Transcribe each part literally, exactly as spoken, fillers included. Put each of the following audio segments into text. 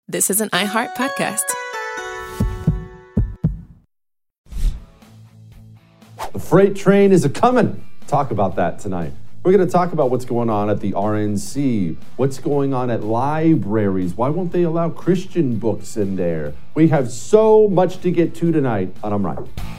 This is an iHeart podcast. The freight train is a-coming. Talk about that tonight. We're going to talk about what's going on at the R N C, what's going on at libraries. Why won't they allow Christian books in there? We have so much to get to tonight on I'm Right.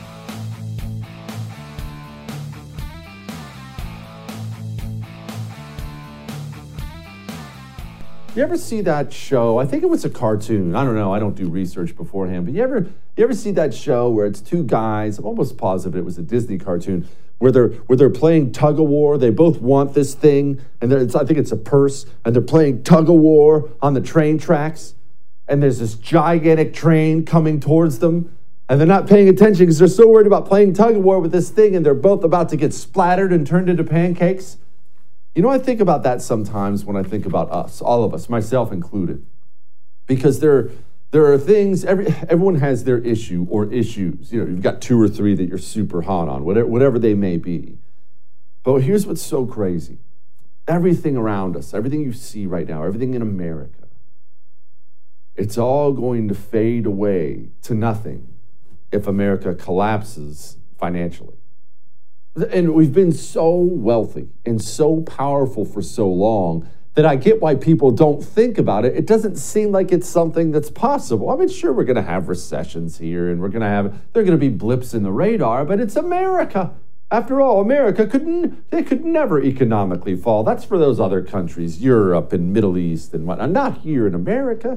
You ever see that show? I think it was a cartoon. I don't know. I don't do research beforehand. But you ever you ever see that show where it's two guys? I'm almost positive it was a Disney cartoon where they're where they're playing tug of war. They both want this thing, and it's, I think it's a purse, and they're playing tug of war on the train tracks. And there's this gigantic train coming towards them, and they're not paying attention because they're so worried about playing tug of war with this thing, and they're both about to get splattered and turned into pancakes. You know, I think about that sometimes when I think about us, all of us, myself included, because there, there are things, every, everyone has their issue or issues. You know, you've got two or three that you're super hot on, whatever, whatever they may be. But here's what's so crazy. Everything around us, everything you see right now, everything in America, it's all going to fade away to nothing if America collapses financially. And we've been so wealthy and so powerful for so long that I get why people don't think about it. It doesn't seem like it's something that's possible. I mean, sure, we're going to have recessions here and we're going to have, there are going to be blips in the radar, but it's America. After all, America couldn't, they could never economically fall. That's for those other countries, Europe and Middle East and whatnot, not here in America.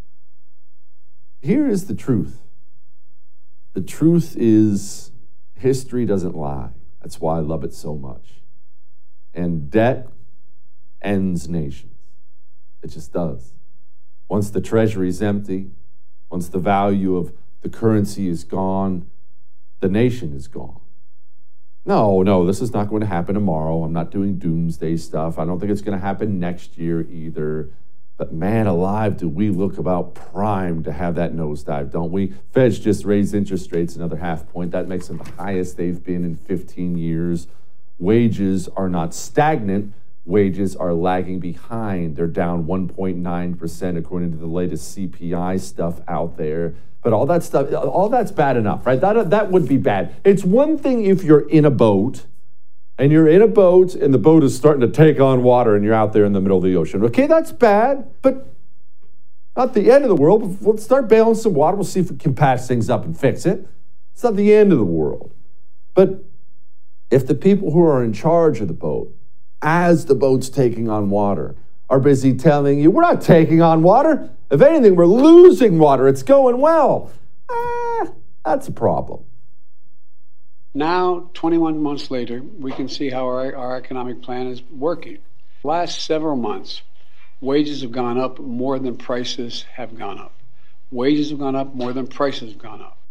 Here is the truth. The truth is history doesn't lie. That's why I love it so much. And debt ends nations. It just does. Once the treasury is empty, once the value of the currency is gone, the nation is gone. No, no, this is not going to happen tomorrow. I'm not doing doomsday stuff. I don't think it's going to happen next year either. But man alive, do we look about primed to have that nosedive, don't we? Feds just raised interest rates another half point. That makes them the highest they've been in fifteen years. Wages are not stagnant. Wages are lagging behind. They're down one point nine percent according to the latest C P I stuff out there. But all that stuff, all that's bad enough, right? That, that would be bad. It's one thing if you're in a boat and you're in a boat and the boat is starting to take on water and you're out there in the middle of the ocean. Okay, that's bad, but not the end of the world. Let's start bailing some water. We'll see if we can patch things up and fix it. It's not the end of the world. But if the people who are in charge of the boat, as the boat's taking on water, are busy telling you, we're not taking on water. If anything, we're losing water. It's going well. Ah, that's a problem. Now, twenty-one months later, we can see how our, our economic plan is working. Last several months, wages have gone up more than prices have gone up. Wages have gone up more than prices have gone up.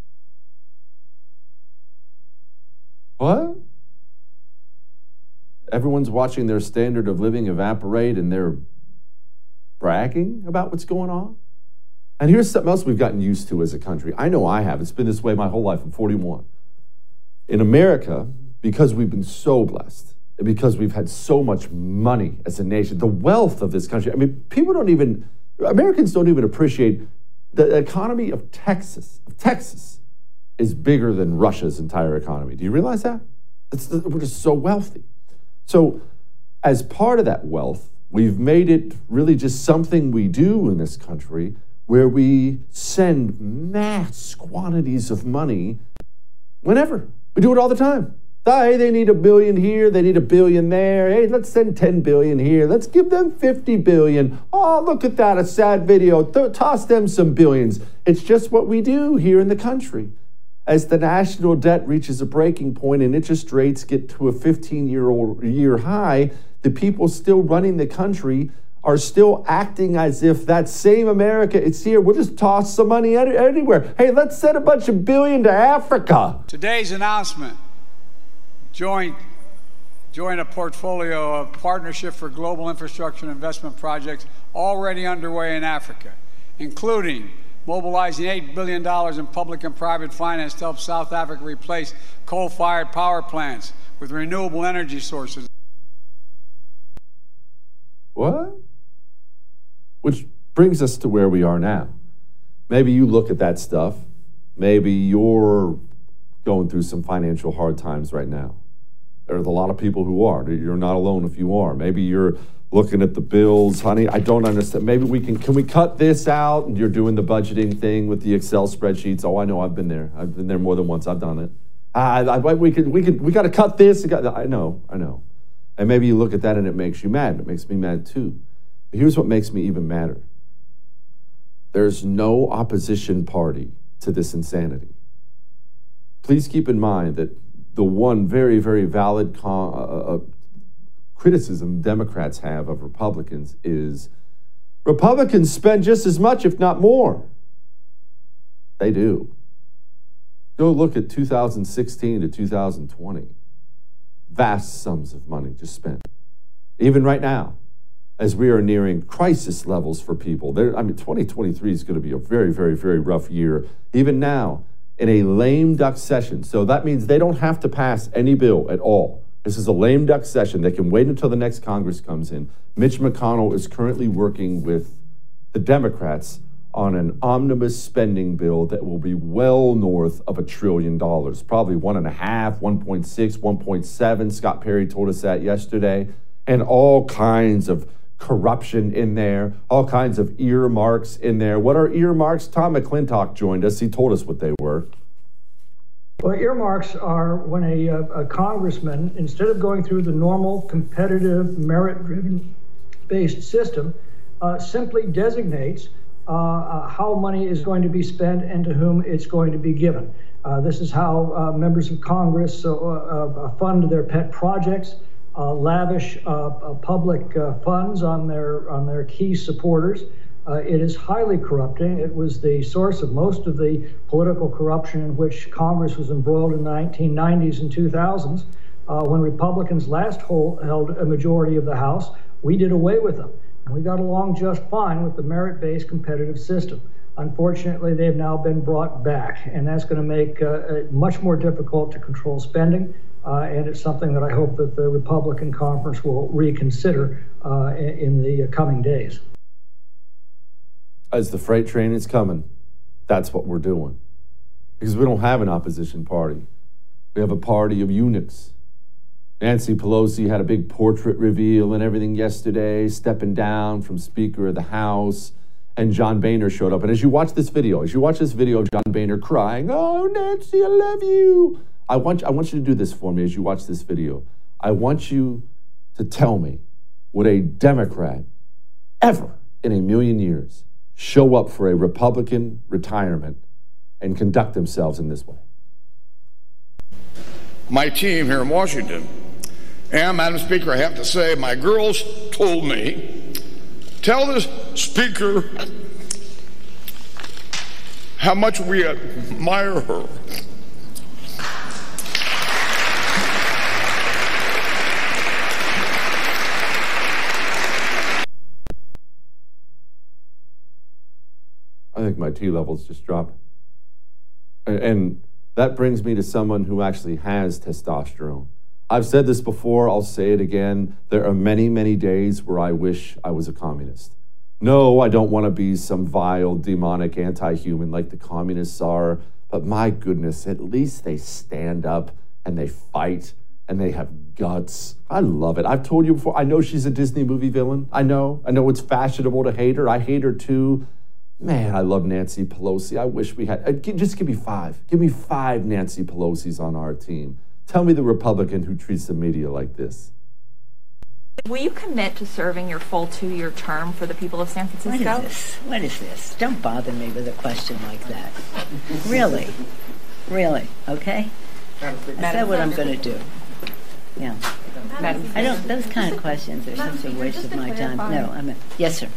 What? Everyone's watching their standard of living evaporate and they're bragging about what's going on? And here's something else we've gotten used to as a country. I know I have. It's been this way my whole life. I'm forty-one. In America, because we've been so blessed, and because we've had so much money as a nation, the wealth of this country, I mean, people don't even, Americans don't even appreciate the economy of Texas. Of Texas is bigger than Russia's entire economy. Do you realize that? It's, we're just so wealthy. So as part of that wealth, we've made it really just something we do in this country where we send mass quantities of money whenever. We do it all the time. Hey, they need a billion here, they need a billion there. Hey, let's send ten billion here. Let's give them fifty billion. Oh, look at that, a sad video. Th- toss them some billions. It's just what we do here in the country. As the national debt reaches a breaking point and interest rates get to a fifteen-year-old year high, the people still running the country are still acting as if that same America, it's here, we'll just toss some money any- anywhere. Hey, let's send a bunch of billion to Africa. Today's announcement, join, join a portfolio of Partnership for Global Infrastructure and Investment projects already underway in Africa, including mobilizing eight billion dollars in public and private finance to help South Africa replace coal-fired power plants with renewable energy sources. What? Which brings us to where we are now. Maybe you look at that stuff. Maybe you're going through some financial hard times right now. There's a lot of people who are. You're not alone if you are. Maybe you're looking at the bills. Honey, I don't understand. Maybe we can, can we cut this out? And you're doing the budgeting thing with the Excel spreadsheets. Oh, I know, I've been there. I've been there more than once. I've done it. I, I, we could, we could, we got to cut this. I know, I know. And maybe you look at that and it makes you mad. It makes me mad too. But here's what makes me even madder. There's no opposition party to this insanity. Please keep in mind that the one very, very valid con- uh, uh, criticism Democrats have of Republicans is Republicans spend just as much, if not more. They do. Go look at two thousand sixteen to two thousand twenty. Vast sums of money just spent. Even right now, as we are nearing crisis levels for people. There, I mean, twenty twenty-three is going to be a very, very, very rough year. Even now, in a lame duck session. So that means they don't have to pass any bill at all. This is a lame duck session. They can wait until the next Congress comes in. Mitch McConnell is currently working with the Democrats on an omnibus spending bill that will be well north of a trillion dollars, probably one and a half, one point six, one point seven. Scott Perry told us that yesterday. And all kinds of corruption in there, all kinds of earmarks in there. What are earmarks? Tom McClintock joined us. He told us what they were. Well, earmarks are when a, a congressman, instead of going through the normal competitive merit-driven based system, uh, simply designates uh, uh, how money is going to be spent and to whom it's going to be given. Uh, this is how uh, members of Congress uh, uh, fund their pet projects, Uh, lavish uh, uh, public uh, funds on their on their key supporters. Uh, it is highly corrupting. It was the source of most of the political corruption in which Congress was embroiled in the nineteen nineties and two thousands. Uh, when Republicans last hold, held a majority of the House, we did away with them. And we got along just fine with the merit-based competitive system. Unfortunately, they've now been brought back, and that's going to make uh, it much more difficult to control spending. Uh, and it's something that I hope that the Republican conference will reconsider uh, in, in the coming days. As the freight train is coming, that's what we're doing. Because we don't have an opposition party. We have a party of eunuchs. Nancy Pelosi had a big portrait reveal and everything yesterday, stepping down from Speaker of the House. And John Boehner showed up. And as you watch this video, as you watch this video, John Boehner crying, "Oh, Nancy, I love you." I want, I want you to do this for me as you watch this video. I want you to tell me, would a Democrat ever in a million years show up for a Republican retirement and conduct themselves in this way? My team here in Washington, and Madam Speaker, I have to say, my girls told me, tell the Speaker how much we admire her. I think my T levels just dropped. And that brings me to someone who actually has testosterone. I've said this before, I'll say it again. There are many, many days where I wish I was a communist. No, I don't want to be some vile, demonic anti-human like the communists are, but my goodness, at least they stand up and they fight and they have guts. I love it. I've told you before, I know she's a Disney movie villain. I know. I know it's fashionable to hate her. I hate her too. Man, I love Nancy Pelosi. I wish we had, just give me five. Give me five Nancy Pelosi's on our team. Tell me the Republican who treats the media like this. Will you commit to serving your full two-year term for the people of San Francisco? What is this? What is this? Don't bother me with a question like that. Really? Really? Okay? Is that what I'm going to do? Yeah. I don't, those kind of questions are such a waste of my time. No, I'm a, yes, sir.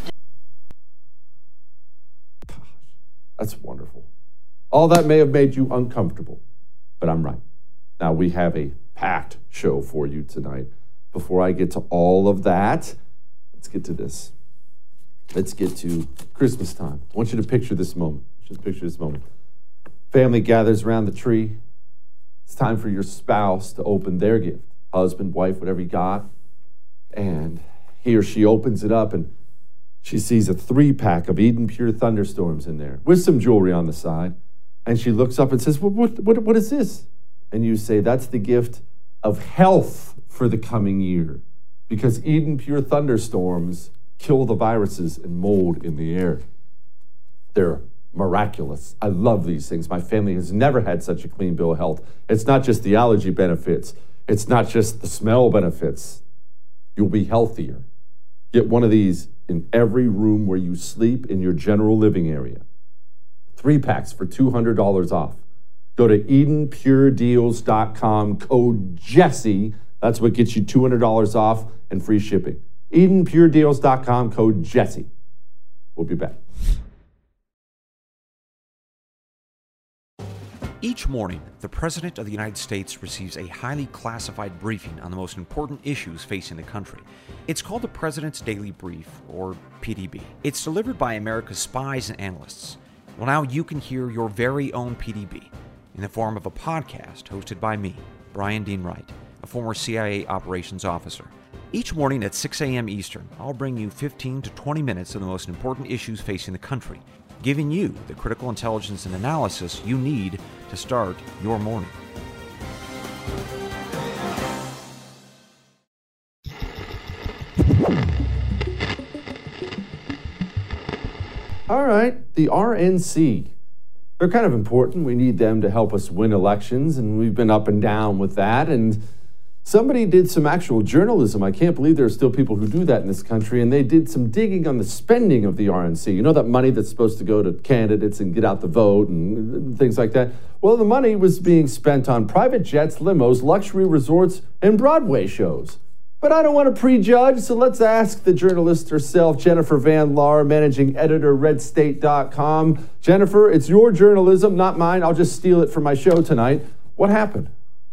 That's wonderful. All that may have made you uncomfortable, but I'm right. Now, we have a packed show for you tonight. Before I get to all of that, let's get to this. Let's get to Christmas time. I want you to picture this moment. Just picture this moment. Family gathers around the tree. It's time for your spouse to open their gift. Husband, wife, whatever you got. And he or she opens it up, and She sees a three-pack of Eden Pure Thunderstorms in there with some jewelry on the side. And she looks up and says, what, what, what, what is this? And you say, that's the gift of health for the coming year, because Eden Pure Thunderstorms kill the viruses and mold in the air. They're miraculous. I love these things. My family has never had such a clean bill of health. It's not just the allergy benefits. It's not just the smell benefits. You'll be healthier. Get one of these in every room where you sleep in your general living area. Three packs for two hundred dollars off. Go to Eden Pure Deals dot com, code Jesse. That's what gets you two hundred dollars off and free shipping. Eden Pure Deals dot com, code Jesse. We'll be back. Each morning, the President of the United States receives a highly classified briefing on the most important issues facing the country. It's called the President's Daily Brief, or P D B. It's delivered by America's spies and analysts. Well, now you can hear your very own P D B in the form of a podcast hosted by me, Brian Dean Wright, a former C I A operations officer. Each morning at six a.m. Eastern, I'll bring you fifteen to twenty minutes of the most important issues facing the country, giving you the critical intelligence and analysis you need to start your morning. All right, the R N C. They're kind of important. We need them to help us win elections, and we've been up and down with that. And somebody did some actual journalism. I can't believe there are still people who do that in this country, and they did some digging on the spending of the R N C. You know, that money that's supposed to go to candidates and get out the vote and things like that? Well, the money was being spent on private jets, limos, luxury resorts, and Broadway shows. But I don't want to prejudge, so let's ask the journalist herself, Jennifer Van Laar, managing editor, red state dot com. Jennifer, it's your journalism, not mine. I'll just steal it for my show tonight. What happened?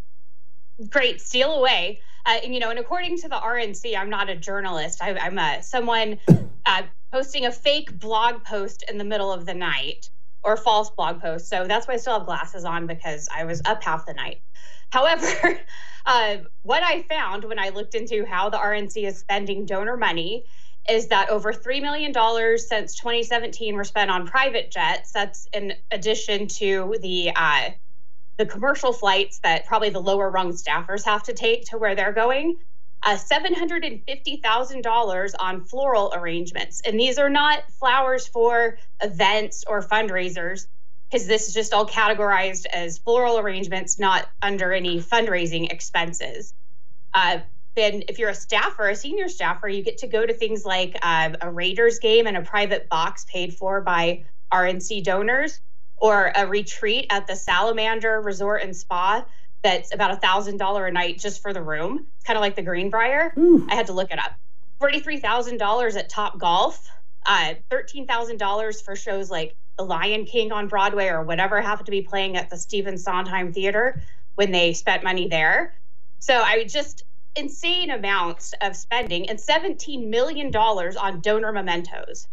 Great, steal away. Uh, you know, and according to the R N C, I'm not a journalist. I, I'm a, someone uh, posting a fake blog post in the middle of the night, or a false blog post. So that's why I still have glasses on, because I was up half the night. However, uh, what I found when I looked into how the R N C is spending donor money is that over three million dollars since twenty seventeen were spent on private jets. That's in addition to the uh, the commercial flights that probably the lower rung staffers have to take to where they're going. Uh, seven hundred fifty thousand dollars on floral arrangements. And these are not flowers for events or fundraisers, because this is just all categorized as floral arrangements, not under any fundraising expenses. Uh, then if you're a staffer, a senior staffer, you get to go to things like uh, a Raiders game and a private box paid for by R N C donors, or a retreat at the Salamander Resort and Spa that's about one thousand dollars a night just for the room. It's kind of like the Greenbrier. Ooh. I had to look it up. forty-three thousand dollars at Top Golf, uh, thirteen thousand dollars for shows like The Lion King on Broadway or whatever happened to be playing at the Stephen Sondheim Theater when they spent money there. So I just, insane amounts of spending, and seventeen million dollars on donor mementos.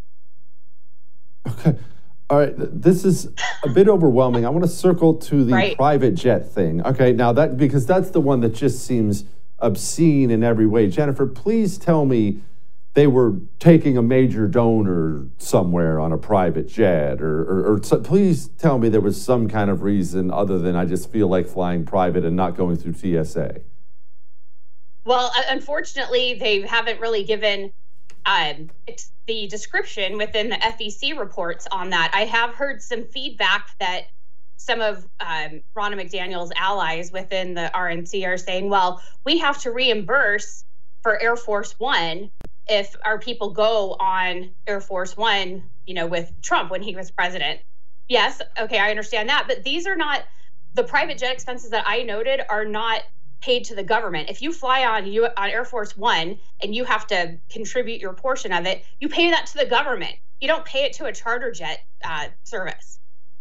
Okay. All right. This is a bit overwhelming. I want to circle to the right. private jet thing. Okay. Now that, because that's the one that just seems obscene in every way. Jennifer, please tell me they were taking a major donor somewhere on a private jet, or, or, or so, please tell me there was some kind of reason other than I just feel like flying private and not going through T S A. Well, unfortunately, they haven't really given um, the description within the F E C reports on that. I have heard some feedback that some of um, Ronna McDaniel's allies within the R N C are saying, well, we have to reimburse for Air Force One if our people go on Air Force One, you know, with Trump when he was president. Yes, okay, I understand that, but these are not, the private jet expenses that I noted are not paid to the government. If you fly on you on Air Force One and you have to contribute your portion of it, you pay that to the government. You don't pay it to a charter jet uh, service.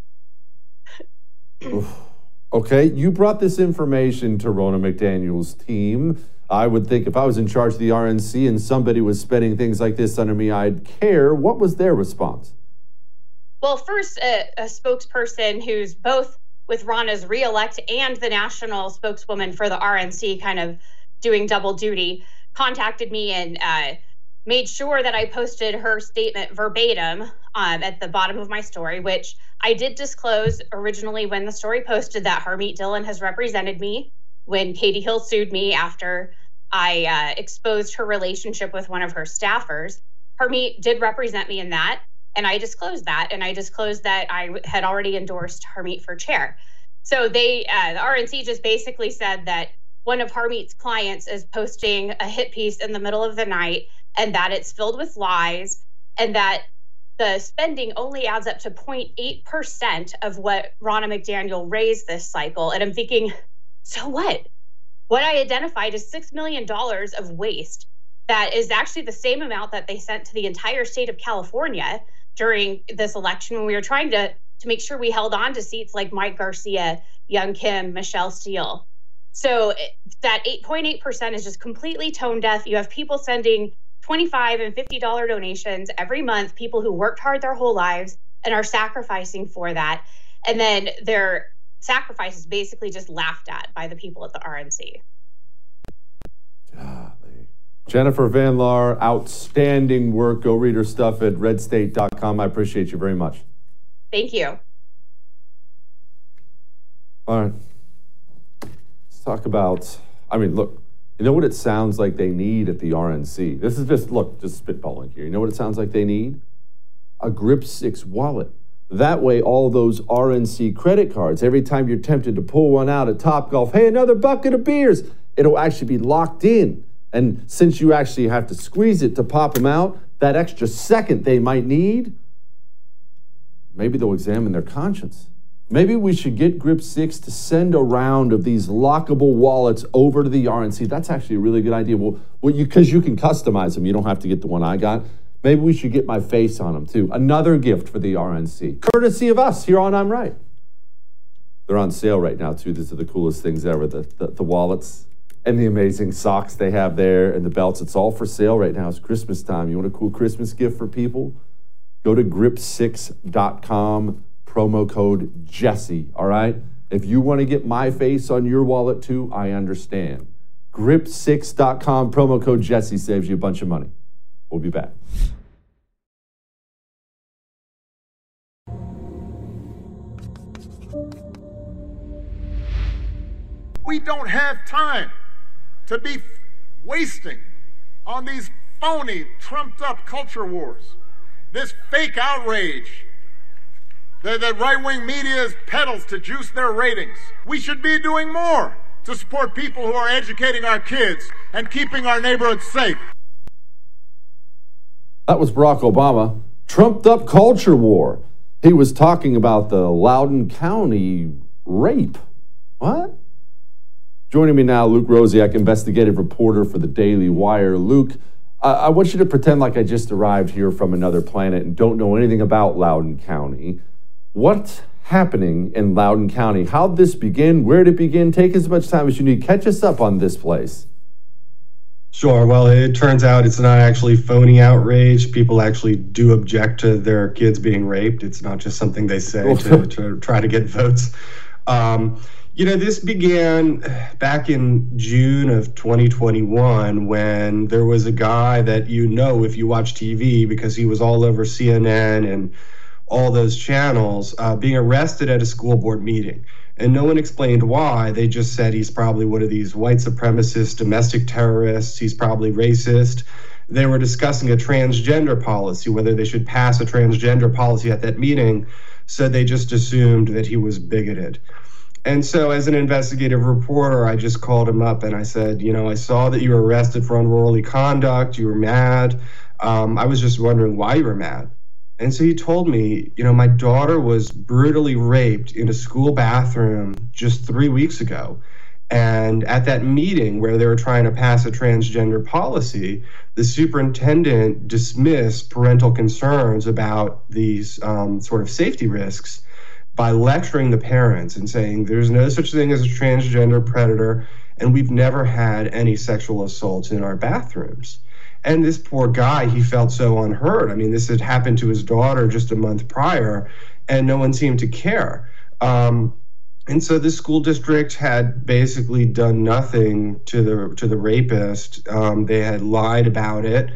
Okay, you brought this information to Ronna McDaniel's team. I would think if I was in charge of the R N C and somebody was spending things like this under me, I'd care. What was their response? Well, first, a, a spokesperson who's both with Ronna's reelect and the national spokeswoman for the R N C, kind of doing double duty, contacted me and uh, made sure that I posted her statement verbatim um, at the bottom of my story, which I did disclose originally when the story posted that Harmeet Dillon has represented me when Katie Hill sued me after I uh, exposed her relationship with one of her staffers. Harmeet did represent me in that, and I disclosed that, and I disclosed that I had already endorsed Harmeet for chair. So they, uh, the R N C just basically said that one of Harmeet's clients is posting a hit piece in the middle of the night, and that it's filled with lies, and that the spending only adds up to zero point eight percent of what Ronna McDaniel raised this cycle. And I'm thinking, so what? What I identified is six million dollars of waste. That is actually the same amount that they sent to the entire state of California during this election when we were trying to, to make sure we held on to seats like Mike Garcia, Young Kim, Michelle Steele. So that eight point eight percent is just completely tone deaf. You have people sending twenty-five dollars and fifty dollars donations every month, people who worked hard their whole lives and are sacrificing for that. And then their sacrifice is basically just laughed at by the people at the R N C. Golly. Jennifer Van Laar, outstanding work. Go read her stuff at red state dot com. I appreciate you very much. Thank you. All right. Let's talk about, I mean, look, you know what it sounds like they need at the R N C? This is just, look, just spitballing here. You know what it sounds like they need? A Grip six wallet. That way, all those R N C credit cards, every time you're tempted to pull one out at Topgolf, hey, another bucket of beers, it'll actually be locked in. And since you actually have to squeeze it to pop them out, that extra second they might need, maybe they'll examine their conscience. Maybe we should get Grip six to send a round of these lockable wallets over to the R N C. That's actually a really good idea. Well, well, you because you can customize them. You don't have to get the one I got. Maybe we should get my face on them, too. Another gift for the R N C, courtesy of us here on I'm Right. They're on sale right now, too. These are the coolest things ever, the, the, the wallets and the amazing socks they have there and the belts. It's all for sale right now. It's Christmas time. You want a cool Christmas gift for people? Go to grip six dot com, promo code Jesse, all right? If you want to get my face on your wallet, too, I understand. grip six dot com, promo code Jesse saves you a bunch of money. We'll be back. We don't have time to be wasting on these phony, trumped-up culture wars, this fake outrage that the right-wing media peddles to juice their ratings. We should be doing more to support people who are educating our kids and keeping our neighborhoods safe. That was Barack Obama. Trumped-up culture war. He was talking about the Loudoun County rape. What? Joining me now, Luke Rosiak, investigative reporter for the Daily Wire. Luke, I, I want you to pretend like I just arrived here from another planet and don't know anything about Loudoun County. What's happening in Loudoun County? How'd this begin? Where did it begin? Take as much time as you need. Catch us up on this place. Sure. Well, it turns out it's not actually phony outrage. People actually do object to their kids being raped. It's not just something they say to, to try to get votes. Um, You know, this began back in June of twenty twenty-one when there was a guy that you know if you watch T V because he was all over C N N and all those channels uh, being arrested at a school board meeting. And no one explained why. They just said he's probably one of these white supremacist domestic terrorists. He's probably racist. They were discussing a transgender policy, whether they should pass a transgender policy at that meeting. So they just assumed that he was bigoted. And so as an investigative reporter, I just called him up and I said, you know, I saw that you were arrested for unruly conduct. You were mad. Um, I was just wondering why you were mad. And so he told me, you know, my daughter was brutally raped in a school bathroom just three weeks ago. And at that meeting where they were trying to pass a transgender policy, the superintendent dismissed parental concerns about these um, sort of safety risks by lecturing the parents and saying there's no such thing as a transgender predator and we've never had any sexual assaults in our bathrooms. And this poor guy, he felt so unheard. I mean, this had happened to his daughter just a month prior and no one seemed to care. Um, and so the school district had basically done nothing to the to the rapist. Um, they had lied about it.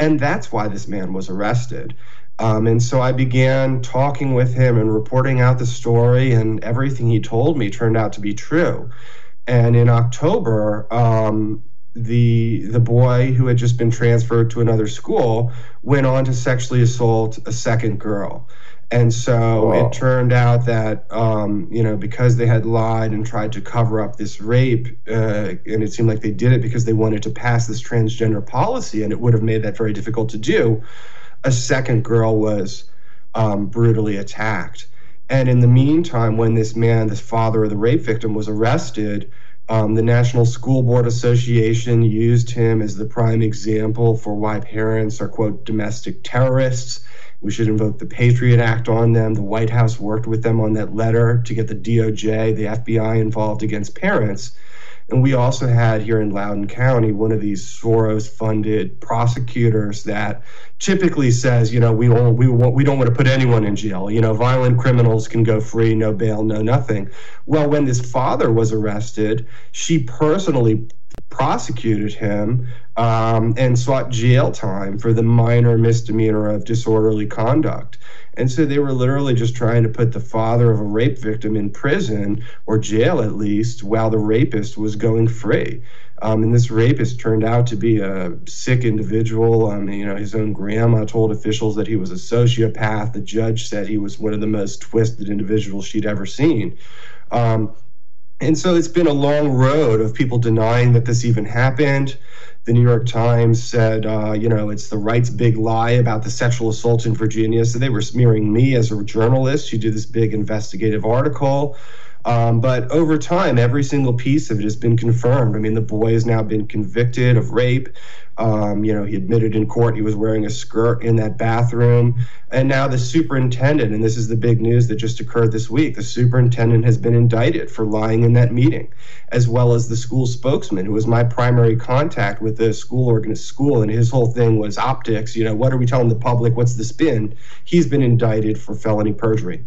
And that's why this man was arrested. Um, and so I began talking with him and reporting out the story, and everything he told me turned out to be true. And in October, um, the the boy who had just been transferred to another school went on to sexually assault a second girl. And so Whoa. It turned out that, um, you know, because they had lied and tried to cover up this rape, uh, and it seemed like they did it because they wanted to pass this transgender policy, and it would have made that very difficult to do, a second girl was um, brutally attacked. And in the meantime, when this man, this father of the rape victim, was arrested, um, the National School Board Association used him as the prime example for why parents are, quote, domestic terrorists. We should invoke the Patriot Act on them. The White House worked with them on that letter to get the D O J, the F B I involved against parents. And we also had here in Loudoun County one of these Soros-funded prosecutors that typically says, you know, we don't, we, want, we don't want to put anyone in jail. You know, violent criminals can go free, no bail, no nothing. Well, when this father was arrested, she personally prosecuted him um, and sought jail time for the minor misdemeanor of disorderly conduct. And so they were literally just trying to put the father of a rape victim in prison, or jail at least, while the rapist was going free. Um, and this rapist turned out to be a sick individual. Um, you know, his own grandma told officials that he was a sociopath. The judge said he was one of the most twisted individuals she'd ever seen. Um, and so it's been a long road of people denying that this even happened. The New York Times said, uh, you know, it's the right's big lie about the sexual assault in Virginia. So they were smearing me as a journalist who did this big investigative article. Um, but over time, every single piece of it has been confirmed. I mean, the boy has now been convicted of rape. Um, you know, he admitted in court he was wearing a skirt in that bathroom. And now the superintendent, and this is the big news that just occurred this week, the superintendent has been indicted for lying in that meeting, as well as the school spokesman, who was my primary contact with the school organ school, and his whole thing was optics. You know, what are we telling the public? What's the spin? He's been indicted for felony perjury.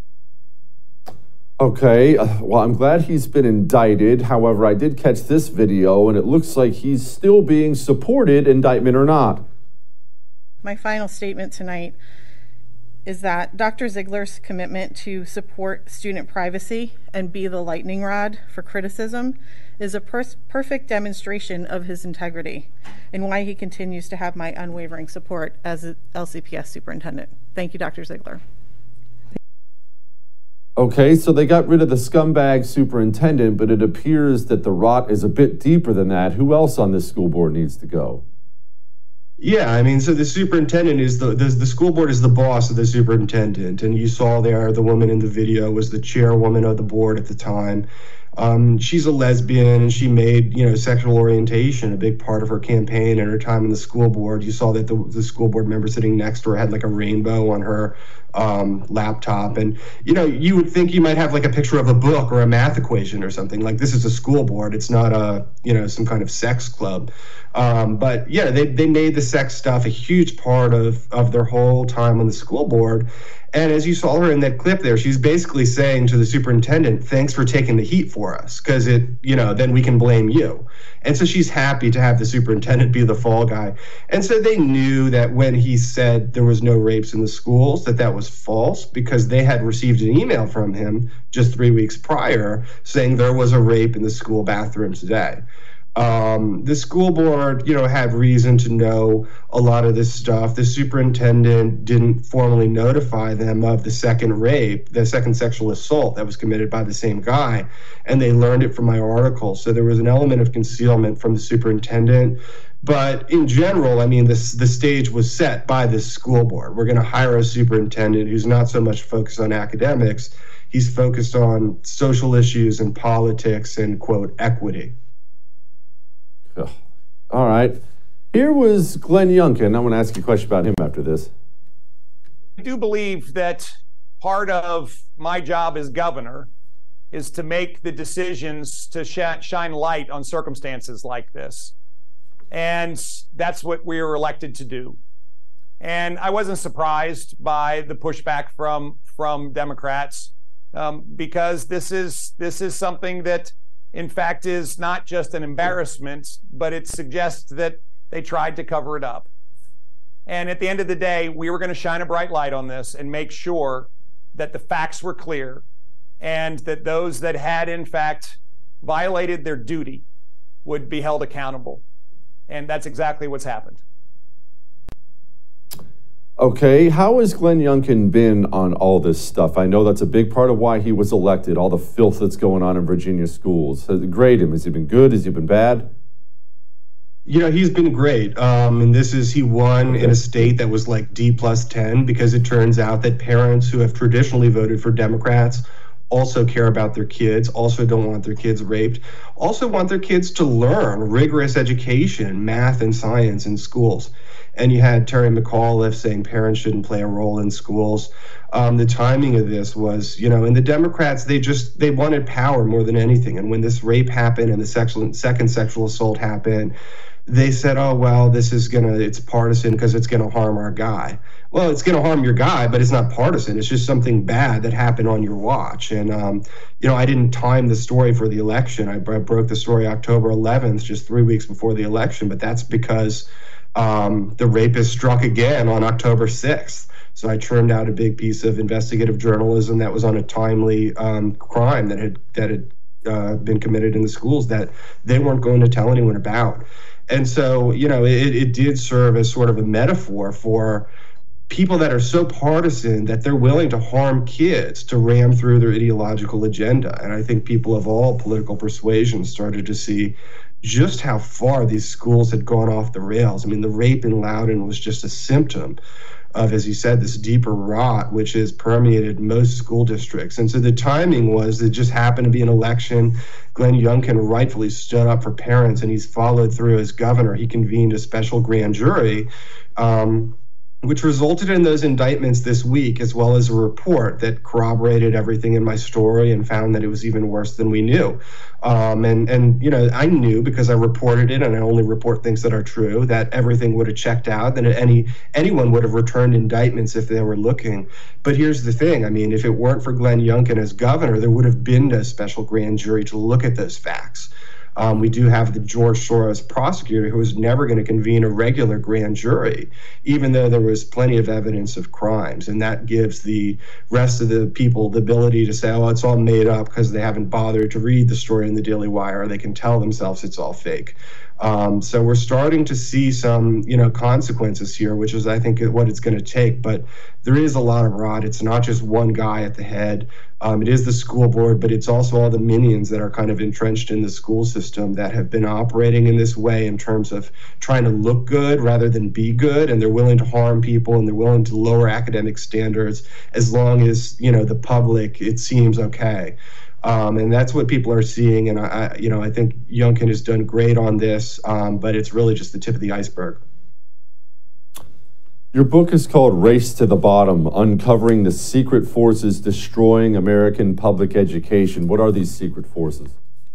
Okay, uh, well, I'm glad he's been indicted. However, I did catch this video, and it looks like he's still being supported, indictment or not. My final statement tonight is that Doctor Ziegler's commitment to support student privacy and be the lightning rod for criticism is a per perfect demonstration of his integrity and why he continues to have my unwavering support as a L C P S superintendent. Thank you, Doctor Ziegler. Okay, so they got rid of the scumbag superintendent, but it appears that the rot is a bit deeper than that. Who else on this school board needs to go? Yeah, I mean, so the superintendent is the, the, the school board is the boss of the superintendent. And you saw there, the woman in the video was the chairwoman of the board at the time. Um, she's a lesbian, and she made, you know, sexual orientation a big part of her campaign and her time in the school board. You saw that the, the school board member sitting next to her had like a rainbow on her um, laptop. And, you know, you would think you might have like a picture of a book or a math equation or something. Like, this is a school board. It's not a, you know, some kind of sex club. Um, but yeah, they, they made the sex stuff a huge part of, of their whole time on the school board. And as you saw her in that clip there, she's basically saying to the superintendent, thanks for taking the heat for us, because it, you know, then we can blame you. And so she's happy to have the superintendent be the fall guy. And so they knew that when he said there was no rapes in the schools, that that was false, because they had received an email from him just three weeks prior saying there was a rape in the school bathroom today. Um, the school board, you know, had reason to know a lot of this stuff. The superintendent didn't formally notify them of the second rape, the second sexual assault that was committed by the same guy, and they learned it from my article. So there was an element of concealment from the superintendent. But in general, I mean, this, the stage was set by the school board. We're going to hire a superintendent who's not so much focused on academics. He's focused on social issues and politics and, quote, equity. All right. Here was Glenn Youngkin. I want to ask you a question about him after this. I do believe that part of my job as governor is to make the decisions to sh shine light on circumstances like this. And that's what we were elected to do. And I wasn't surprised by the pushback from, from Democrats um, because this is, this is something that, in fact, is not just an embarrassment, but it suggests that they tried to cover it up. And at the end of the day, we were going to shine a bright light on this and make sure that the facts were clear and that those that had, in fact, violated their duty would be held accountable. And that's exactly what's happened. Okay, how has Glenn Youngkin been on all this stuff? I know that's a big part of why he was elected, all the filth that's going on in Virginia schools. Grade him. Has he been good? Has he been bad? You know, he's been great. Um, and this is, he won in a state that was like D plus ten, because it turns out that parents who have traditionally voted for Democrats also care about their kids, also don't want their kids raped, also want their kids to learn rigorous education, math and science in schools. And you had Terry McAuliffe saying parents shouldn't play a role in schools. Um, the timing of this was, you know, and the Democrats, they just, they wanted power more than anything. And when this rape happened and the sexual, second sexual assault happened, they said, oh, well, this is going to, it's partisan because it's going to harm our guy. Well, it's going to harm your guy, but it's not partisan. It's just something bad that happened on your watch. And, um, you know, I didn't time the story for the election. I, I broke the story October eleventh, just three weeks before the election, but that's because um, the rapist struck again on October sixth. So I churned out a big piece of investigative journalism that was on a timely um, crime that had, that had uh, been committed in the schools that they weren't going to tell anyone about. And so, you know, it, it did serve as sort of a metaphor for people that are so partisan that they're willing to harm kids to ram through their ideological agenda. And I think people of all political persuasions started to see just how far these schools had gone off the rails. I mean, the rape in Loudoun was just a symptom of, as you said, this deeper rot, which has permeated most school districts. And so the timing was, it just happened to be an election. Glenn Youngkin rightfully stood up for parents, and he's followed through as governor. He convened a special grand jury, um, which resulted in those indictments this week, as well as a report that corroborated everything in my story and found that it was even worse than we knew. Um, and, and, you know, I knew because I reported it, and I only report things that are true, that everything would have checked out, that any anyone would have returned indictments if they were looking. But here's the thing. I mean, if it weren't for Glenn Youngkin as governor, there would have been no special grand jury to look at those facts. Um, we do have the George Soros prosecutor who was never going to convene a regular grand jury, even though there was plenty of evidence of crimes. And that gives the rest of the people the ability to say, oh, it's all made up because they haven't bothered to read the story in the Daily Wire. They can tell themselves it's all fake. Um, so we're starting to see some, you know, consequences here, which is, I think, what it's going to take. But there is a lot of rot. It's not just one guy at the head. Um, it is the school board, but it's also all the minions that are kind of entrenched in the school system that have been operating in this way in terms of trying to look good rather than be good. And they're willing to harm people, and they're willing to lower academic standards as long as, you know, the public, it seems okay. Um, and that's what people are seeing. And, I, you know, I think Youngkin has done great on this, um, but it's really just the tip of the iceberg. Your book is called Race to the Bottom, Uncovering the Secret Forces Destroying American Public Education. What are these secret forces?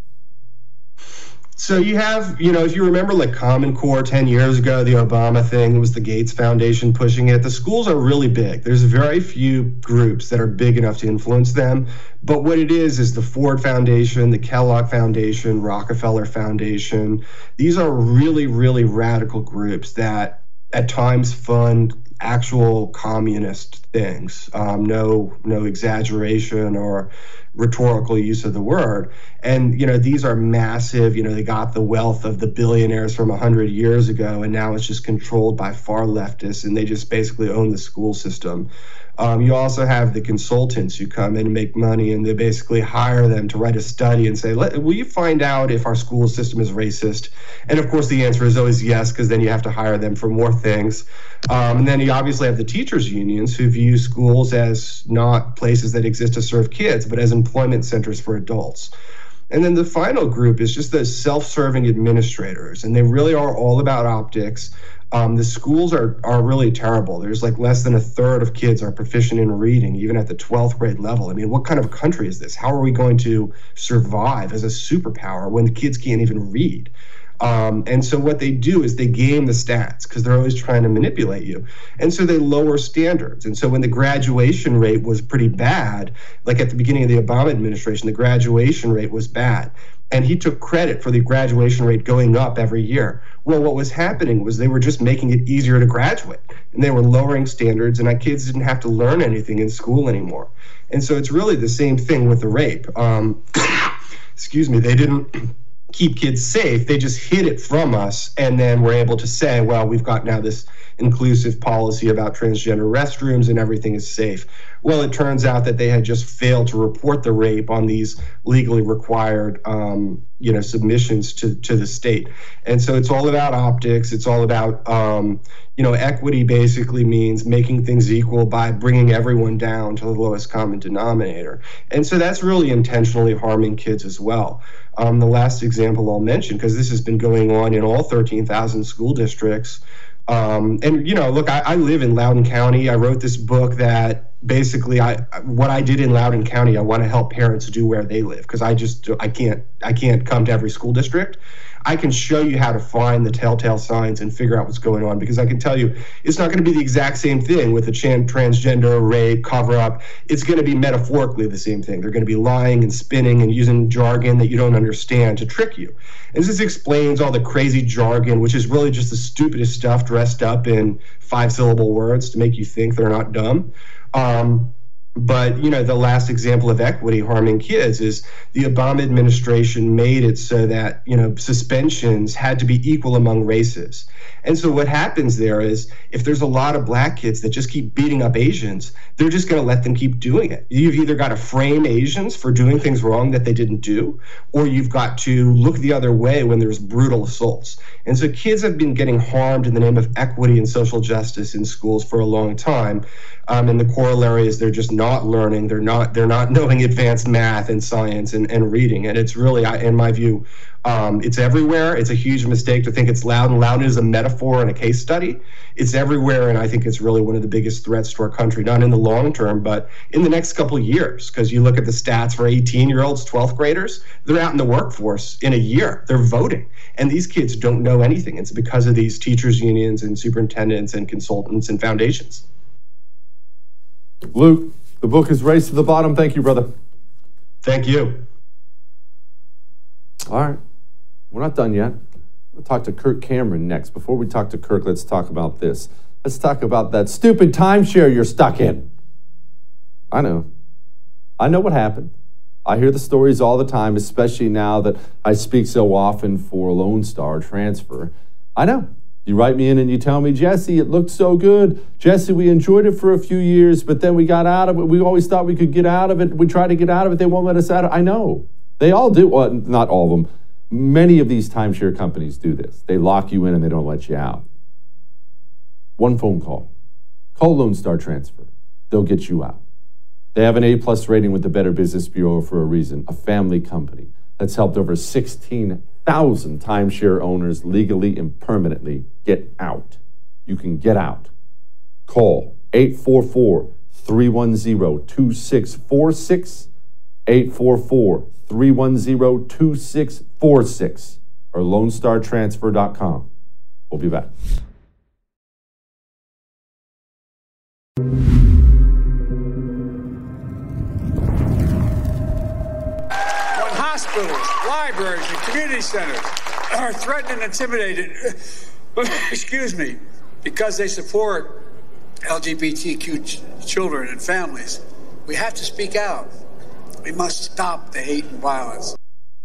So you have, you know, if you remember like Common Core ten years ago, the Obama thing, it was the Gates Foundation pushing it. The schools are really big. There's very few groups that are big enough to influence them. But what it is, is the Ford Foundation, the Kellogg Foundation, Rockefeller Foundation. These are really, really radical groups that at times fund actual communist things. Um, no, no exaggeration or rhetorical use of the word. And, you know, these are massive, you know, they got the wealth of the billionaires from one hundred years ago, and now it's just controlled by far leftists, and they just basically own the school system. Um, you also have the consultants who come in and make money, and they basically hire them to write a study and say, Let, will you find out if our school system is racist? And of course, the answer is always yes, because then you have to hire them for more things. Um, and then you obviously have the teachers' unions who view schools as not places that exist to serve kids, but as employment centers for adults. And then the final group is just the self-serving administrators, and they really are all about optics. Um, the schools are are really terrible. There's like less than a third of kids are proficient in reading, even at the twelfth grade level. I mean, what kind of a country is this? How are we going to survive as a superpower when the kids can't even read? Um, and so what they do is they game the stats because they're always trying to manipulate you. And so they lower standards. And so when the graduation rate was pretty bad, like at the beginning of the Obama administration, the graduation rate was bad. And he took credit for the graduation rate going up every year. Well, what was happening was they were just making it easier to graduate. And they were lowering standards, and our kids didn't have to learn anything in school anymore. And so it's really the same thing with the rape. Um, excuse me, they didn't keep kids safe. They just hid it from us, and then we're able to say, well, we've got now this inclusive policy about transgender restrooms and everything is safe. Well, it turns out that they had just failed to report the rape on these legally required, um, you know, submissions to, to the state. And so it's all about optics. It's all about, um, you know, equity basically means making things equal by bringing everyone down to the lowest common denominator. And so that's really intentionally harming kids as well. Um, the last example I'll mention, because this has been going on in all thirteen thousand school districts. Um, and, you know, look, I, I live in Loudoun County. I wrote this book that basically I, what I did in Loudoun County, I want to help parents do where they live, because I just, I can't, I can't come to every school district. I can show you how to find the telltale signs and figure out what's going on, because I can tell you it's not going to be the exact same thing with the transgender, rape, cover up. It's going to be metaphorically the same thing. They're going to be lying and spinning and using jargon that you don't understand to trick you. And this explains all the crazy jargon, which is really just the stupidest stuff dressed up in five syllable words to make you think they're not dumb. Um, But, you know, the last example of equity harming kids is the Obama administration made it so that, you know, suspensions had to be equal among races. And so what happens there is if there's a lot of black kids that just keep beating up Asians, they're just going to let them keep doing it. You've either got to frame Asians for doing things wrong that they didn't do, or you've got to look the other way when there's brutal assaults. And so kids have been getting harmed in the name of equity and social justice in schools for a long time. Um, and the corollary is they're just not learning. They're not they're not knowing advanced math and science and, and reading. And it's really, in my view, um, it's everywhere. It's a huge mistake to think it's Loudoun. Loudoun is a metaphor and a case study. It's everywhere, and I think it's really one of the biggest threats to our country, not in the long term, but in the next couple of years. Because you look at the stats for eighteen-year-olds, twelfth graders, they're out in the workforce in a year. They're voting. And these kids don't know anything. It's because of these teachers' unions and superintendents and consultants and foundations. Luke, the book is Race to the Bottom. Thank you, brother. Thank you. All right. We're not done yet. We'll talk to Kirk Cameron next. Before we talk to Kirk, let's talk about this. Let's talk about that stupid timeshare you're stuck in. I know. I know what happened. I hear the stories all the time, especially now that I speak so often for Lone Star Transfer. I know. You write me in and you tell me, Jesse, it looked so good. Jesse, we enjoyed it for a few years, but then we got out of it. We always thought we could get out of it. We tried to get out of it. They won't let us out. I know. They all do. Well, not all of them. Many of these timeshare companies do this. They lock you in and they don't let you out. One phone call. Call Lone Star Transfer. They'll get you out. They have an A-plus rating with the Better Business Bureau for a reason. A family company that's helped over sixteen thousand timeshare owners legally and permanently get out. You can get out. Call eight four four, three one zero, two six four six, eight four four, three one zero, two six four six, or lone star transfer dot com. We'll be back. Hospitals, libraries, and community centers are threatened and intimidated, excuse me, because they support L G B T Q ch- children and families. We have to speak out. We must stop the hate and violence.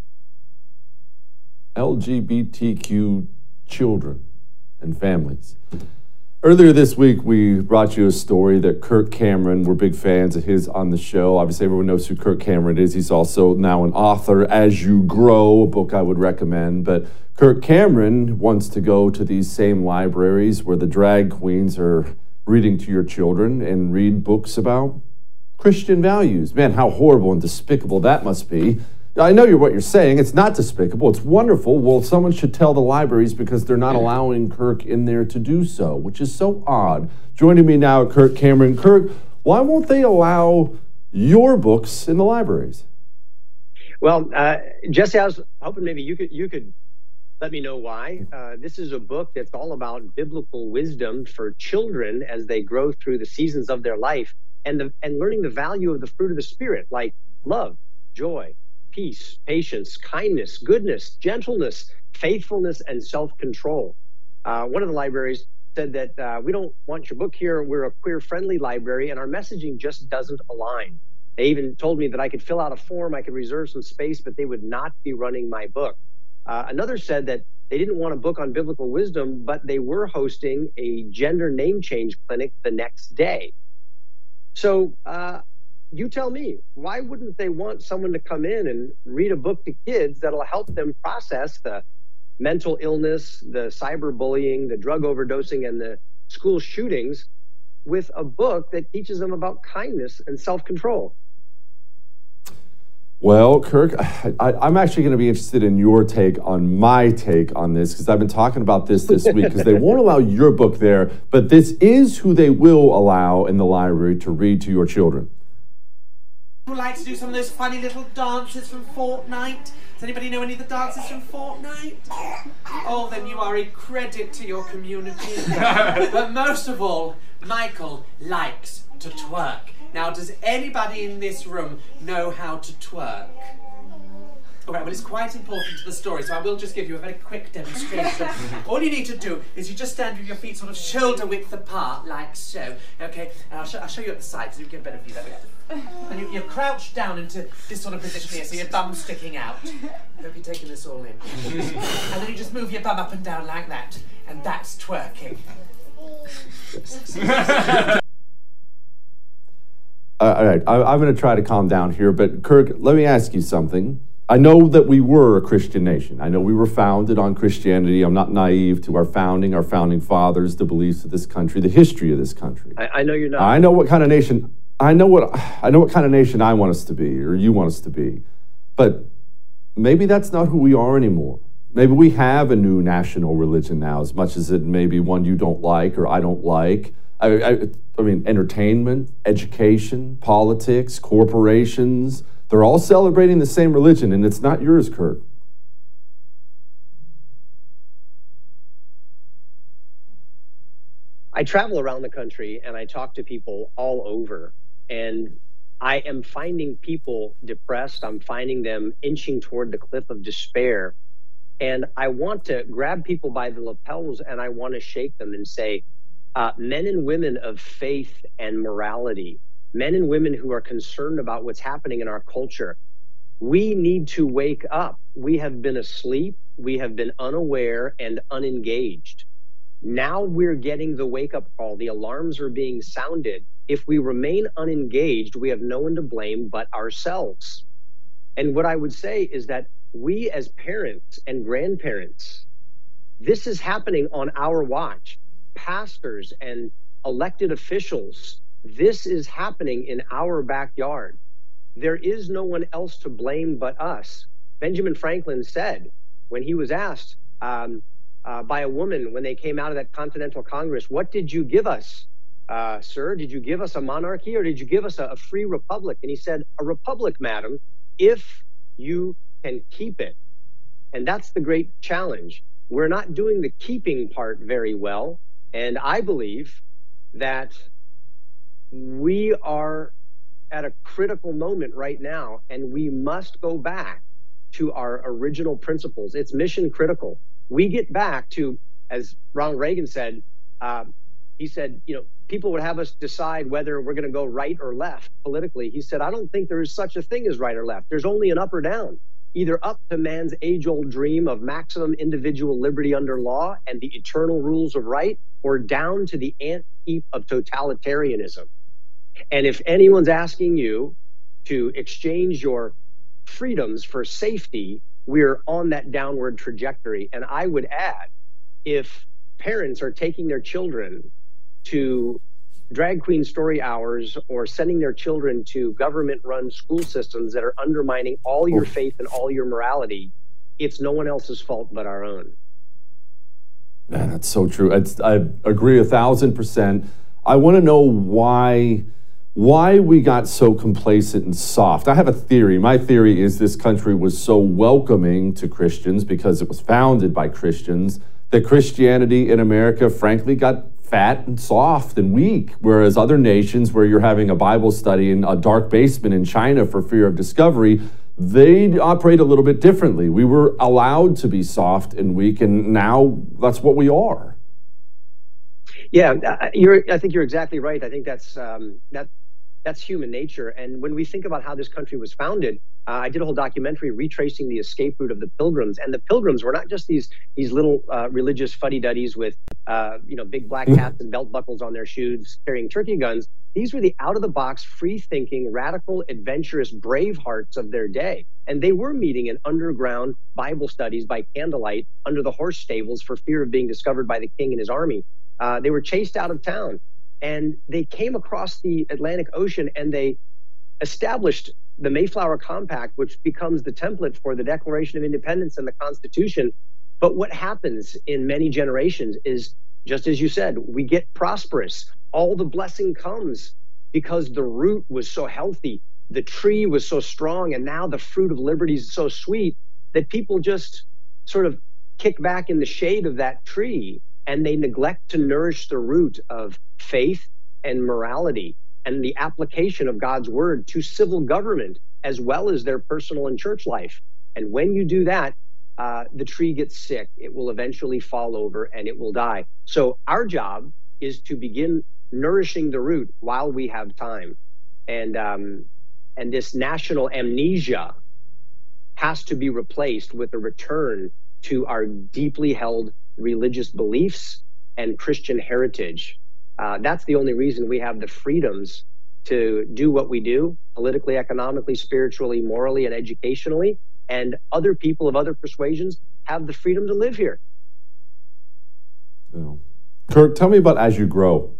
L G B T Q children and families. Earlier this week, we brought you a story that Kirk Cameron, we're big fans of his on the show. Obviously, everyone knows who Kirk Cameron is. He's also now an author, As You Grow, a book I would recommend. But Kirk Cameron wants to go to these same libraries where the drag queens are reading to your children and read books about Christian values. Man, how horrible and despicable that must be. I know you're what you're saying. It's not despicable. It's wonderful. Well, someone should tell the libraries because they're not allowing Kirk in there to do so, which is so odd. Joining me now, Kirk Cameron. Kirk, why won't they allow your books in the libraries? Well, uh, Jesse, I was hoping maybe you could you could let me know why. Uh, this is a book that's all about biblical wisdom for children as they grow through the seasons of their life and, the, and learning the value of the fruit of the Spirit, like love, joy, peace, patience, kindness, goodness, gentleness, faithfulness, and self-control. Uh, one of the libraries said that uh, we don't want your book here. We're a queer-friendly library, and our messaging just doesn't align. They even told me that I could fill out a form, I could reserve some space, but they would not be running my book. Uh, another said that they didn't want a book on biblical wisdom, but they were hosting a gender name change clinic the next day. So uh, you tell me, why wouldn't they want someone to come in and read a book to kids that'll help them process the mental illness, the cyberbullying, the drug overdosing, and the school shootings with a book that teaches them about kindness and self-control? Well, Kirk, I, I'm actually going to be interested in your take on my take on this, because I've been talking about this this week, because they won't allow your book there, but this is who they will allow in the library to read to your children. Who would like to do some of those funny little dances from Fortnite? Does anybody know any of the dances from Fortnite? Oh, then you are a credit to your community. But most of all, Michael likes to twerk. Now, does anybody in this room know how to twerk? All right, well, it's quite important to the story, so I will just give you a very quick demonstration. All you need to do is you just stand with your feet sort of shoulder width apart, like so. Okay, and I'll, sh I'll show you at the side so you get a better view. There we go. And you, you're crouched down into this sort of position here, so your bum's sticking out. Hope you're taking this all in. And then you just move your bum up and down like that, and that's twerking. Uh, all right, I, I'm going to try to calm down here, but Kirk, let me ask you something. I know that we were a Christian nation. I know we were founded on Christianity. I'm not naive to our founding, our founding fathers, the beliefs of this country, the history of this country. I, I know you're not. I know what kind of nation. I know what I know what kind of nation I want us to be, or you want us to be. But maybe that's not who we are anymore. Maybe we have a new national religion now, as much as it may be one you don't like or I don't like. I, I, I mean, entertainment, education, politics, corporations, they're all celebrating the same religion, and it's not yours, Kirk. I travel around the country and I talk to people all over, and I am finding people depressed. I'm finding them inching toward the cliff of despair. And I want to grab people by the lapels and I want to shake them and say, Uh, men and women of faith and morality, men and women who are concerned about what's happening in our culture, we need to wake up. We have been asleep, we have been unaware and unengaged. Now we're getting the wake-up call. The alarms are being sounded. If we remain unengaged, we have no one to blame but ourselves. And what I would say is that we as parents and grandparents, this is happening on our watch. Pastors and elected officials, this is happening in our backyard. There is no one else to blame but us. Benjamin Franklin said, when he was asked um, uh, by a woman when they came out of that Continental Congress, what did you give us, uh, sir? Did you give us a monarchy or did you give us a, a free republic? And he said, a republic, madam, if you can keep it. And that's the great challenge. We're not doing the keeping part very well. And I believe that we are at a critical moment right now, and we must go back to our original principles. It's mission critical. We get back to, as Ronald Reagan said, uh, he said, you know, people would have us decide whether we're going to go right or left politically. He said, I don't think there is such a thing as right or left. There's only an up or down. Either up to man's age-old dream of maximum individual liberty under law and the eternal rules of right, or down to the ant heap of totalitarianism. And if anyone's asking you to exchange your freedoms for safety, we're on that downward trajectory. And I would add, if parents are taking their children to drag queen story hours or sending their children to government-run school systems that are undermining all your faith and all your morality, it's no one else's fault but our own. Man, that's so true. It's, I agree a thousand percent. I want to know why why we got so complacent and soft. I have a theory. My theory is this country was so welcoming to Christians because it was founded by Christians that Christianity in America, frankly, got fat and soft and weak, whereas other nations where you're having a Bible study in a dark basement in China for fear of discovery, they operate a little bit differently. We were allowed to be soft and weak, and now that's what we are. Yeah, you're, I think you're exactly right. I think that's um, that that's human nature. And when we think about how this country was founded, uh, I did a whole documentary retracing the escape route of the Pilgrims. And the Pilgrims were not just these these little uh, religious fuddy-duddies with uh, you know big black hats and belt buckles on their shoes carrying turkey guns. These were the out-of-the-box, free-thinking, radical, adventurous, brave hearts of their day. And they were meeting in underground Bible studies by candlelight under the horse stables for fear of being discovered by the king and his army. Uh, they were chased out of town, and they came across the Atlantic Ocean, and they established the Mayflower Compact, which becomes the template for the Declaration of Independence and the Constitution. But what happens in many generations is, just as you said, we get prosperous. All the blessing comes because the root was so healthy, the tree was so strong, and now the fruit of liberty is so sweet that people just sort of kick back in the shade of that tree, and they neglect to nourish the root of faith and morality and the application of God's word to civil government as well as their personal and church life. And when you do that, uh, the tree gets sick. It will eventually fall over and it will die. So our job is to begin nourishing the root while we have time. And, um, and this national amnesia has to be replaced with a return to our deeply held religious beliefs and Christian heritage. Uh, that's the only reason we have the freedoms to do what we do, politically, economically, spiritually, morally, and educationally. And other people of other persuasions have the freedom to live here. Yeah. Kirk, tell me about As You Grow.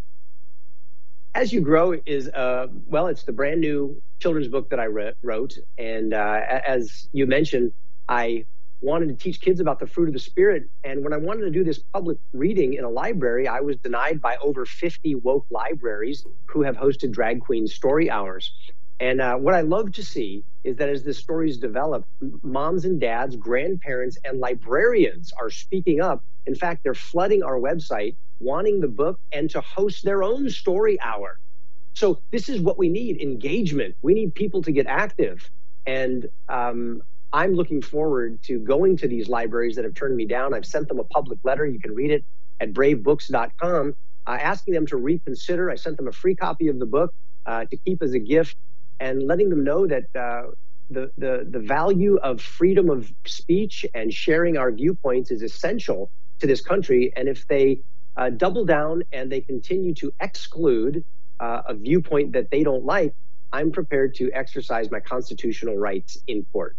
As You Grow is, uh, well, it's the brand new children's book that I re- wrote. And uh, as you mentioned, I wanted to teach kids about the fruit of the Spirit. And when I wanted to do this public reading in a library, I was denied by over fifty woke libraries who have hosted drag queen story hours. And uh, what I love to see is that as the stories develop, moms and dads, grandparents, and librarians are speaking up. In fact, they're flooding our website, wanting the book and to host their own story hour. So this is what we need, engagement. We need people to get active. And um, I'm looking forward to going to these libraries that have turned me down. I've sent them a public letter. You can read it at brave books dot com, uh, asking them to reconsider. I sent them a free copy of the book uh, to keep as a gift, and letting them know that uh, the, the, the value of freedom of speech and sharing our viewpoints is essential to this country. And if they uh, double down and they continue to exclude uh, a viewpoint that they don't like, I'm prepared to exercise my constitutional rights in court.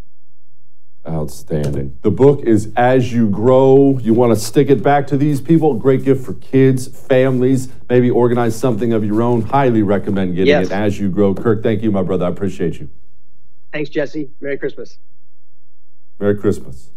Outstanding. The book is As You Grow. You want to stick it back to these people? Great gift for kids, families, maybe organize something of your own. Highly recommend getting yes. it As You Grow. Kirk, thank you, my brother. I appreciate you. Thanks, Jesse. Merry Christmas. Merry Christmas.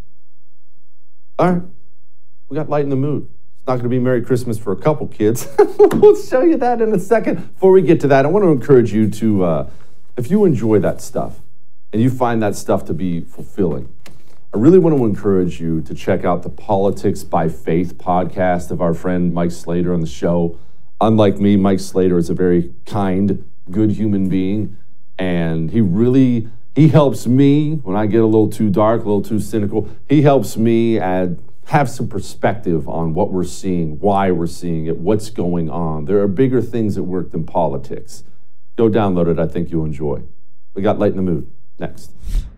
All right. We got light in the mood. It's not going to be Merry Christmas for a couple kids. We'll show you that in a second. Before we get to that, I want to encourage you to, uh, if you enjoy that stuff and you find that stuff to be fulfilling, I really want to encourage you to check out the Politics by Faith podcast of our friend Mike Slater on the show. Unlike me, Mike Slater is a very kind, good human being, and he really, he helps me when I get a little too dark, a little too cynical. He helps me add, have some perspective on what we're seeing, why we're seeing it, what's going on. There are bigger things at work than politics. Go download it. I think you'll enjoy. We got Light in the Mood next.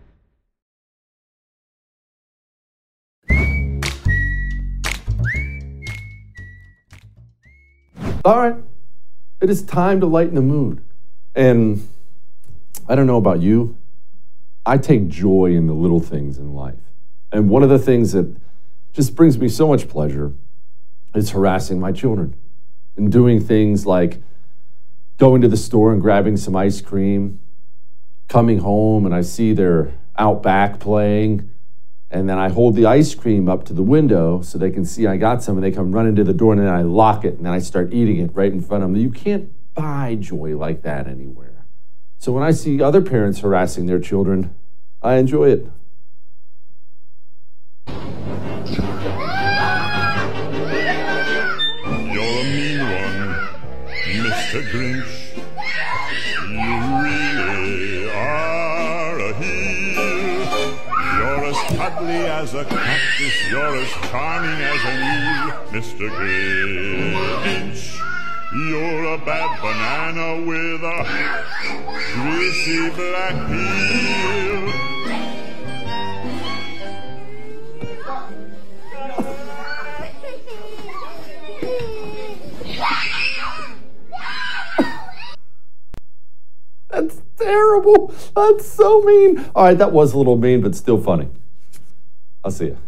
All right, it is time to lighten the mood. And I don't know about you, I take joy in the little things in life. And one of the things that just brings me so much pleasure is harassing my children and doing things like going to the store and grabbing some ice cream, coming home and I see they're out back playing, and then I hold the ice cream up to the window so they can see I got some, and they come running to the door, and then I lock it, and then I start eating it right in front of them. You can't buy joy like that anywhere. So when I see other parents harassing their children, I enjoy it. You're a mean one, Mister Grinch. You really are a heel. You're as ugly as a cactus. You're as charming as an eel, Mister Grinch. You're a bad banana with a greasy black peel. That's terrible. That's so mean. All right, that was a little mean, but still funny. I'll see you.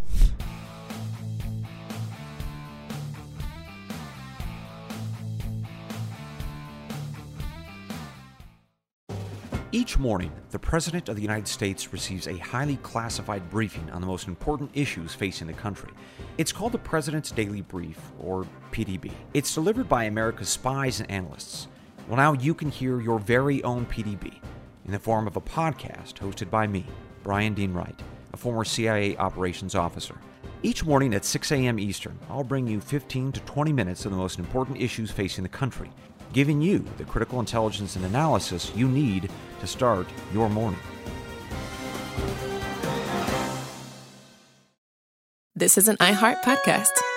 Each morning, the President of the United States receives a highly classified briefing on the most important issues facing the country. It's called the President's Daily Brief, or P D B. It's delivered by America's spies and analysts. Well, now you can hear your very own P D B in the form of a podcast hosted by me, Brian Dean Wright, a former C I A operations officer. Each morning at six a.m. Eastern, I'll bring you fifteen to twenty minutes of the most important issues facing the country, giving you the critical intelligence and analysis you need to start your morning. This is an iHeart podcast.